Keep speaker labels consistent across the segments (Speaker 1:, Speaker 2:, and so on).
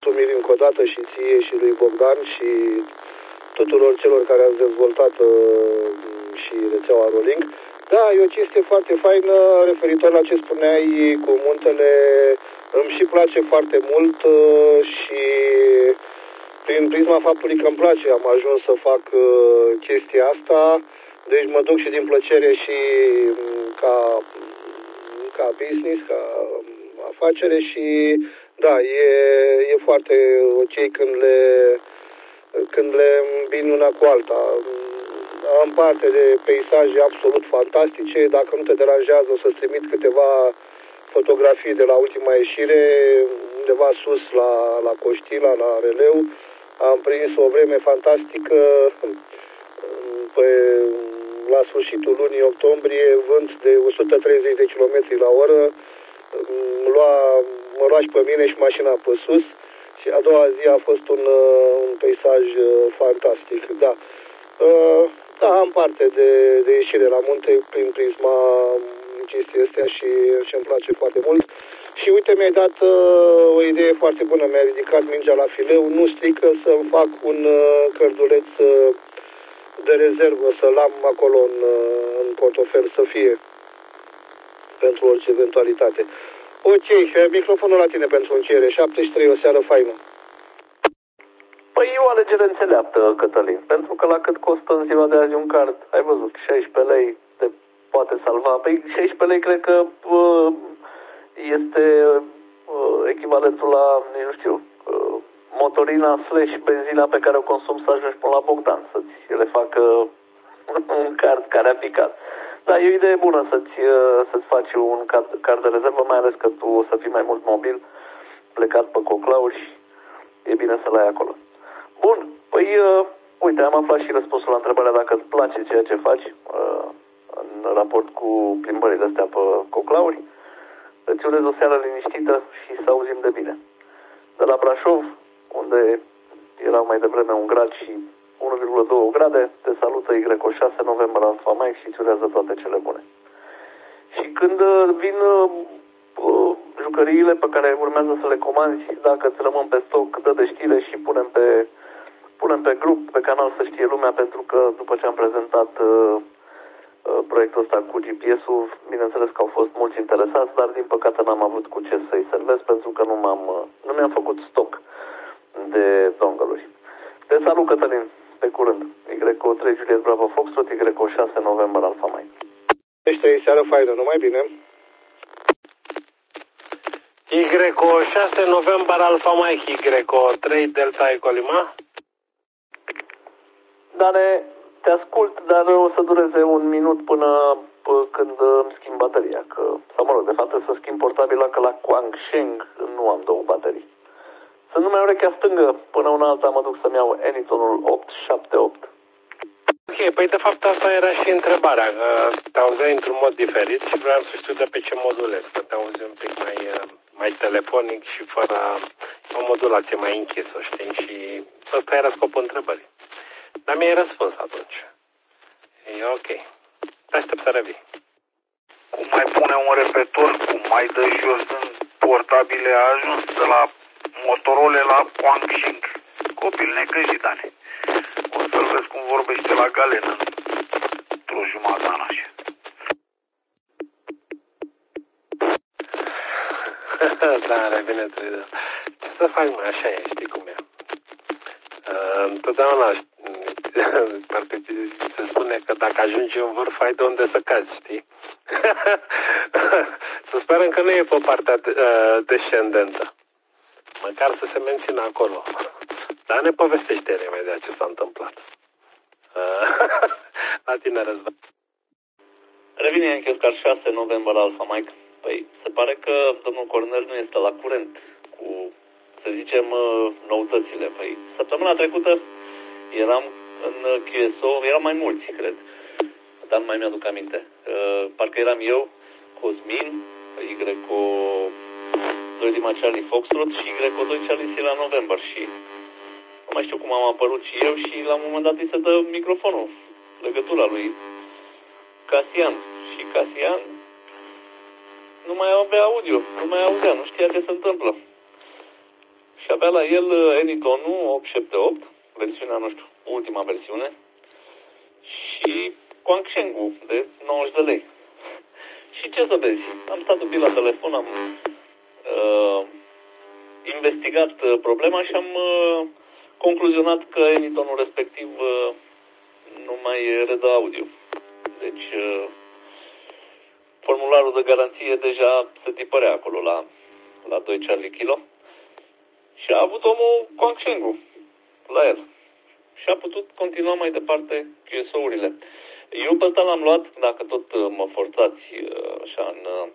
Speaker 1: mulțumiri încă o dată și ție și lui Bogdan și tuturor celor care ați dezvoltat și rețeaua Rolling. Da, e o chestie foarte faină referitor la ce spuneai cu muntele. Îmi și place foarte mult și prin prisma faptului că îmi place am ajuns să fac chestia asta. Deci mă duc și din plăcere și ca business, ca afacere și da, e foarte ok când le îmbin una cu alta. Am parte de peisaje absolut fantastice. Dacă nu te deranjează, o să-ți trimit câteva fotografii de la ultima ieșire, undeva sus la Coștila, la Releu. Am prins o vreme fantastică la sfârșitul lunii octombrie, vânt de 130 de km la oră. Mă lua și pe mine și mașina pe sus și a doua zi a fost un peisaj fantastic. Da. Da, am parte de ieșire la munte prin prisma chestia astea și îmi place foarte mult. Și uite, mi-ai dat o idee foarte bună, mi-ai ridicat mingea la fileu, nu strică să-mi fac un cărduleț de rezervă, să-l am acolo în portofel, să fie pentru orice eventualitate. Ok, microfonul la tine pentru încheiere, 73, o seară faină.
Speaker 2: Păi e o alegere înțeleaptă, Cătălin, pentru că la cât costă în ziua de azi un card, ai văzut, 16 lei te poate salva. Păi 16 lei cred că este echivalentul la, nu știu, motorina / benzina pe care o consum să ajungi până la Bogdan, să-ți le facă un card care a picat. Da, e o idee bună să-ți faci un card de rezervă, mai ales că tu o să fii mai mult mobil, plecat pe coclauri și e bine să-l ai acolo. Bun, păi uite, am aflat și răspunsul la întrebarea dacă îți place ceea ce faci în raport cu plimbările astea pe coclauri. Îți urez o seară liniștită și să auzim de bine. De la Brașov, unde erau mai devreme 1 grad și 1,2 grade, te salută Y6 November Alpha Mike și îți urează toate cele bune. Și când vin jucăriile pe care urmează să le comanzi, dacă îți rămân pe stoc, dă de știre și punem pe grup, pe canal să știe lumea, pentru că după ce am prezentat proiectul ăsta cu GPS-ul, bineînțeles că au fost mulți interesați, dar din păcate n-am avut cu ce să-i servesc pentru că nu mi-am făcut stoc de dongle-uri. Te salut, Cătălin, pe curând. Y3 Juliet Bravo Foxtrot, Y6 November Alpha Mike.
Speaker 1: Deci seară faină, numai bine.
Speaker 3: Y6 November Alpha Mike, Y3 Delta Echo Lima.
Speaker 2: Dane, te ascult, dar o să dureze 1 minut până când îmi schimb bateria. Sau mă rog, de fapt să schimb portabila, că la Guangsheng nu am 2 baterii. Sunt numai urechea stângă, până una alta mă duc să-mi iau Anytonul 878.
Speaker 3: Ok, păi de fapt asta era și întrebarea. Te auzeai într-un mod diferit și vreau să știu de pe ce modulez. Că te auzi un pic mai telefonic și fără o modulație mai închisă, știi? Și ăsta era scopul întrebării. Dar mi-ai răspuns atunci. E ok. Te aștept să revii.
Speaker 4: Cum mai pune un repetor, cum mai dă jos din portabile, a ajuns de la Motorola la Guangxing. Copil necăjit, Dane. O să-l vezi cum vorbește la galenă într-o jumătate an așa.
Speaker 3: Da, revine trăidă. Ce să faci, mă, așa e, știi cum e. Întotdeauna parcă se spune că dacă ajungi în vârf, ai de unde să cazi, știi? Să sperăm că nu e pe partea descendentă. Măcar să se mențină acolo. Dar ne povestește imediat ce s-a întâmplat. La tine, Răzvan.
Speaker 2: Revine Yankee Oscar 6 November Alpha Mike. Păi, se pare că domnul Cornel nu este la curent cu, să zicem, noutățile. Păi, săptămâna trecută eram în QSO, eram mai mulți, cred. Dar nu mai mi-aduc aminte. Parcă eram eu, Cosmin, Y2 Lima Charlie Foxtrot și Y2 Charlie Sierra November. Și nu mai știu cum am apărut și eu și la un moment dat îi se dă microfonul, legătura lui Casian. Și Casian nu mai avea audio, nu mai auzea, nu știa ce se întâmplă. Și a avea la el Anytone 878, versiunea, nu știu, ultima versiune, și Quansheng-ul de 90 de lei. Și ce să vezi? Am stat un pic la telefon, am investigat problema și am concluzionat că Anytone-ul respectiv nu mai redă audio. Deci formularul de garanție deja se tipărea acolo la 2 Charlie Kilo și a avut omul Quansheng-ul la el. Și a putut continua mai departe QSO-urile. Eu pe ăsta l-am luat, dacă tot mă forțați așa în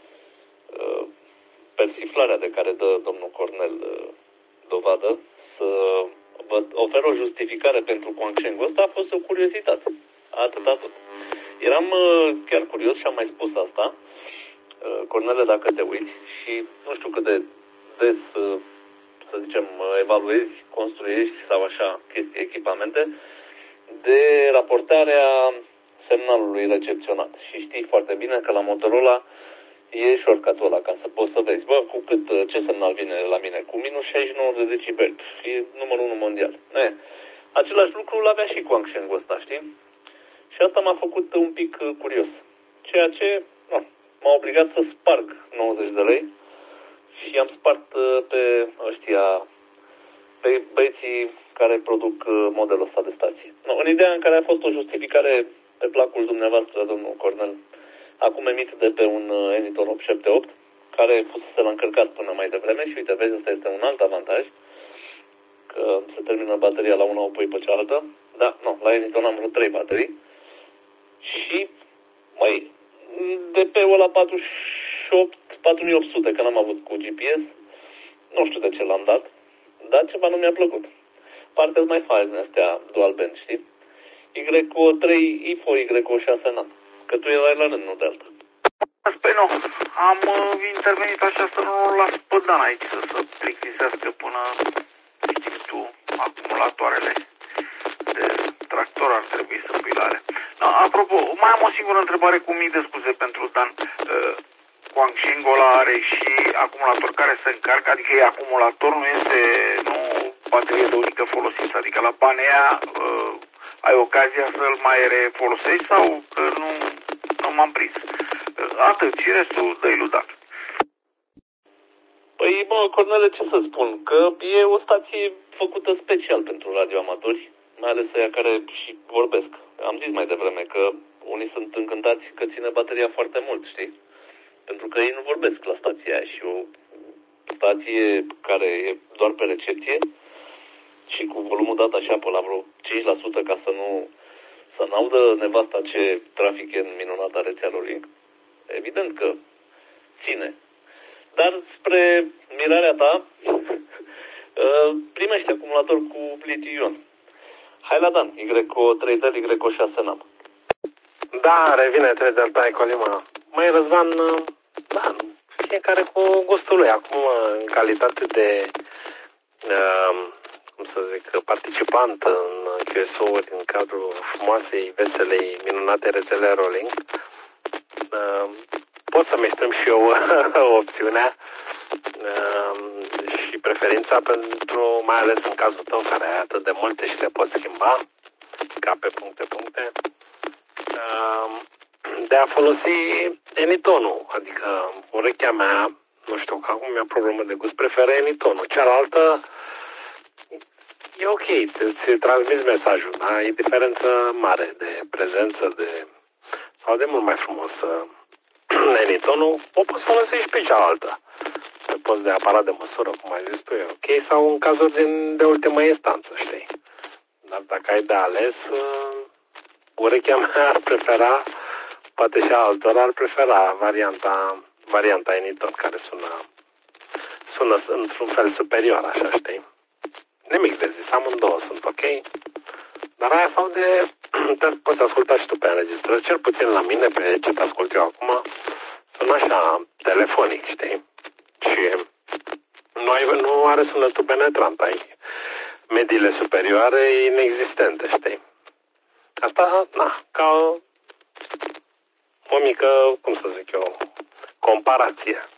Speaker 2: persiflarea de care dă domnul Cornel dovadă, să vă ofer o justificare pentru Quansheng-ul ăsta, a fost o curiozitate. Atât. Eram chiar curios și am mai spus asta, Cornele, dacă te uiți, și nu știu cât de des, să zicem, evaluezi, construiești sau așa echipamente, de raportarea semnalului recepționat. Și știi foarte bine că la Motorola e shortcut-ul ăla, ca să poți să vezi. Bă, cu cât, ce semnal vine la mine? Cu minus 69 de decibeli. E numărul 1 mondial. Același lucru l-avea și Quansheng-ul ăsta, știi? Și asta m-a făcut un pic curios. Ceea ce m-a obligat să sparg 90 de lei și am spart pe ăștia, pe băieții care produc modelul ăsta de stație. În ideea în care a fost o justificare pe placul dumneavoastră, domnul Cornel, acum emit de pe un Anytone 878, care fusese la încărcat până mai devreme și uite, vezi, ăsta este un alt avantaj, că se termină bateria la una, o pui pe cealaltă. Da, la Anytone am vreo 3 baterii. Și, DP-ul la 4800, că n-am avut cu GPS, nu știu de ce l-am dat, dar ceva nu mi-a plăcut. Partea mai faci din astea dual band, știi? Y3 IFO, Y6 NAM. Că tu erai la rând, nu de altă.
Speaker 4: Păi nu, am intervenit așa să nu las pe Dan aici să se plictisească până știi tu acumulatoarele de tractor ar trebui să pui la ale. Apropo, mai am o singură întrebare cu mic de scuze pentru Dan. Quansheng-ul ăla are și acumulator care se încarcă, adică e acumulator, nu este baterie de unică folosință, adică la banii aia ai ocazia să-l mai refolosești sau că nu m-am prins. Atât, și restul dă-i lui Dan.
Speaker 2: Păi, Cornele, ce să spun? Că e o stație făcută special pentru radioamatori, mai ales aia care și vorbesc. Am zis mai devreme că unii sunt încântați că ține bateria foarte mult, știi? Pentru că ei nu vorbesc la stația aia și o stație care e doar pe recepție și cu volumul dat așa pe la vreo 5% ca să n-audă nevasta ce trafic e în minunata rețea lor Link. Evident că ține. Dar spre mirarea ta, primește acumulator cu litiu-ion. Hai la Dan, Y3Del, Y6 NAM.
Speaker 3: Da, revine 3Del Tai Colima. Măi, Răzvan, da, fiecare cu gustul lui. Acum, în calitate de, cum să zic, participant în QSO-uri în cadrul frumoasei, veselei, minunate rețele Rolling, pot să-mi exprim și eu opțiunea și preferința pentru, mai ales în cazul tău, care ai atât de multe și le poți schimba, ca pe puncte, de a folosi Anytone-ul, adică urechea mea, nu știu, că acum mi-a problemă de gust, preferă Anytone-ul. Cealaltă e ok, ți transmiți mesajul, da? E diferență mare de prezență, sau de mult mai frumos Anytone-ul, o poți folosi și pe cealaltă. Pe post de aparat de măsură, cum ai zis tu, e ok, sau în cazuri de ultimă instanță, știi? Dar dacă ai de ales, urechea mea ar prefera, poate și altora ar prefera varianta Anytone, care sună într-un fel superior, așa, știi? Nimic de zis, amândouă sunt ok, dar aia sau de poți asculta și tu pe înregistrări, cel puțin la mine, pe ce te ascult eu acum, sună așa telefonic, știi? Și nu are sunetul penetrant, ai mediile superioare inexistente, știi? Asta, ca o mică, cum să zic eu, comparație.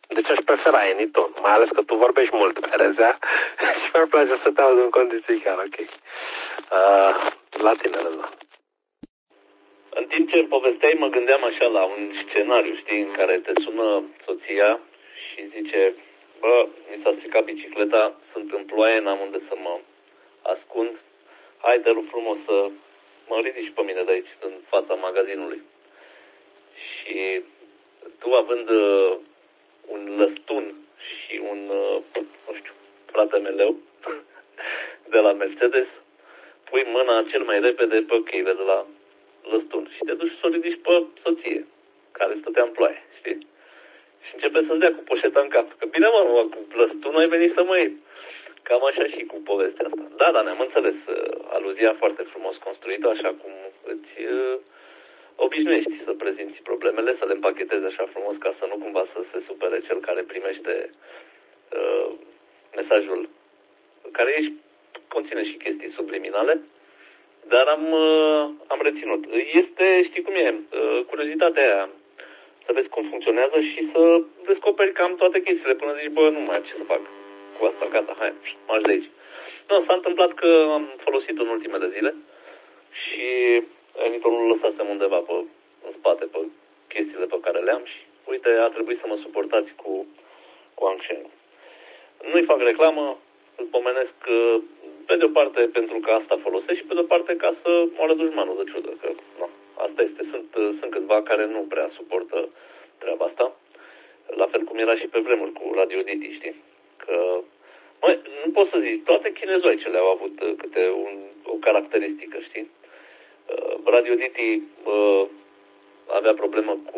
Speaker 3: Deci aș prefera Anytone, mai ales că tu vorbești mult pe rețea și mi-ar place să te aud în condiții chiar ok. La tine, Răzvan.
Speaker 2: În timp ce povesteai, mă gândeam așa la un scenariu, știi, în care te sună soția și zice: bă, mi s-a stricat bicicleta, sunt în ploaie, n-am unde să mă ascund, hai, te rog frumos să mă ridici pe mine de aici, în fața magazinului. Și tu, având un lăstun și un, nu știu, frate meleu de la Mercedes, pui mâna cel mai repede pe cheile de la lăstun și te duci să o ridici pe soție, care stătea în ploaie, știi? Și începe să-ți dea cu poșeta în cap. Că bine, mă, cu lăstunul ai venit să mă iei. Cam așa și cu povestea asta. Da, dar ne-am înțeles. Aluzia foarte frumos construită, așa cum îți obișnuiești să prezinți problemele, să le împachetezi așa frumos, ca să nu cumva să se supere cel care primește mesajul, care conține și chestii subliminale, dar am reținut. Este, știi cum e, curiozitatea aia, să vezi cum funcționează și să descoperi cam toate chestiile, până zici, bă, nu mai am ce să fac cu asta, gata, hai, marș de aici. Nu, s-a întâmplat că am folosit în ultimele zile și Anytone-ul lăsasem undeva în spate pe chestiile pe care le-am și uite, a trebuit să mă suportați cu Guangsheng. Nu-i fac reclamă, îl pomenesc pe de o parte pentru că asta folosesc și pe de o parte ca să moară dușmanul de ciudă, că nu, asta este. Sunt câțiva care nu prea suportă treaba asta, la fel cum era și pe vremuri cu Radio Diti, știi? Că, măi, nu pot să zic, toate chinezoicele au avut câte o caracteristică, știi? Radio Diti avea problemă cu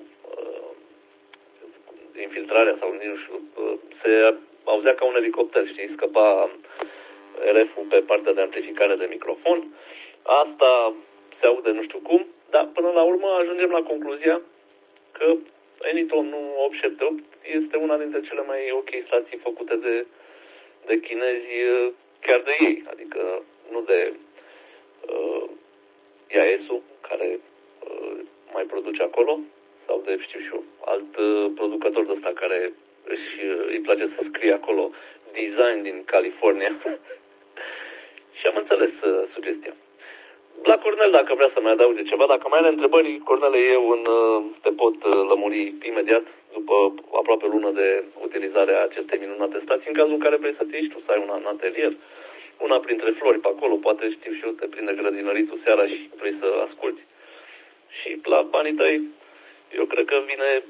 Speaker 2: infiltrarea sau nu știu, se auzea ca un elicopter, știi? Scăpa RF-ul pe partea de amplificare de microfon. Asta se aude nu știu cum, dar până la urmă ajungem la concluzia că Anytone 878 este una dintre cele mai ok stații făcute de chinezi, chiar de ei, adică nu de IAS-ul, care mai produce acolo, sau de, știu și eu, alt producător de ăsta care îi place să scrie acolo design din California. Și am înțeles sugestia. La Cornel, dacă vrea să mai adauge ceva, dacă mai are întrebări, Cornel, eu te pot lămuri imediat, după aproape o lună de utilizare a acestei minunate stații, în cazul în care vrei să te ieși tu, să ai una în atelier, una printre flori pe acolo, poate, știu și eu, te prinde grădinăritul seara și vrei să asculti. Și la banii tăi, eu cred că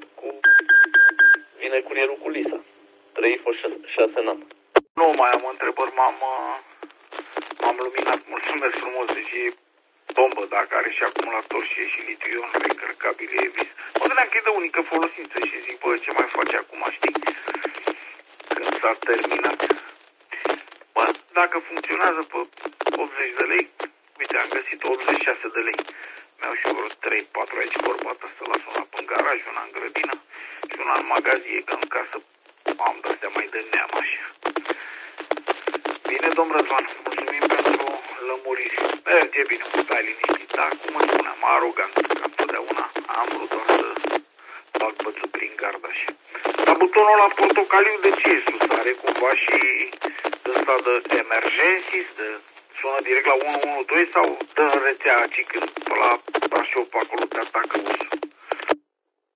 Speaker 2: vine curierul cu Lisa. 3 for 6 n-am.
Speaker 4: Nu mai am întrebări, m-am luminat. Mulțumesc frumos, deci e bombă dacă are și acumulator și e și litiu-ion reîncărcabil, e vis. Mă gândeam că e de unică folosință și zic, bă, ce mai face acum, știi? Când s-a terminat. Bă, dacă funcționează pe 80 de lei, uite, am găsit 86 de lei. Mi-au și vreo 3-4 aici vorbată să las una în garaj, una în grădină și una în magazie, că în casă am de-astea mai de neam așa. Bine, domn Răzvan, mulțumim pentru lămuriri. Merge bine, stai liniștit, dar cum îmi spuneam, arogant, că întotdeauna am vrut doar să fac bățul prin gard așa. Dar butonul ăla portocaliu de ce e sus? Are cumva și ăsta de emergencies, de sună direct la 112 sau dă în rețea aici când pe la Brașov acolo te atacă usul?